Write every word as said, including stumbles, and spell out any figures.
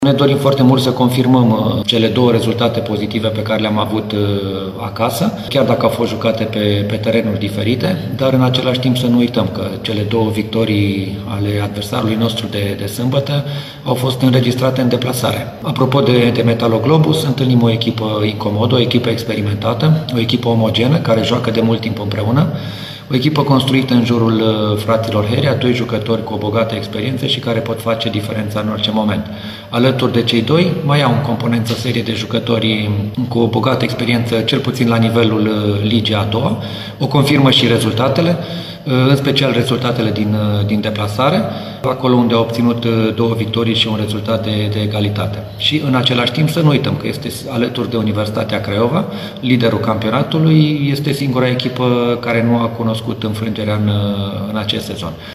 Ne dorim foarte mult să confirmăm cele două rezultate pozitive pe care le-am avut acasă, chiar dacă au fost jucate pe, pe terenuri diferite, dar în același timp să nu uităm că cele două victorii ale adversarului nostru de, de sâmbătă au fost înregistrate în deplasare. Apropo de, de Metaloglobus, întâlnim o echipă incomodă, o echipă experimentată, o echipă omogenă care joacă de mult timp împreună, o echipă construită în jurul fraților Herea, doi jucători cu o bogată experiență și care pot face diferența în orice moment. Alături de cei doi, mai au în componență serie de jucători cu o bogată experiență, cel puțin la nivelul Ligii a doua. O confirmă și rezultatele, în special rezultatele din, din deplasare, acolo unde au obținut două victorii și un rezultat de, de egalitate. Și în același timp să nu uităm că este alături de Universitatea Craiova, liderul campionatului, este singura echipă care nu a cunoscut înfrângerea în, în acest sezon.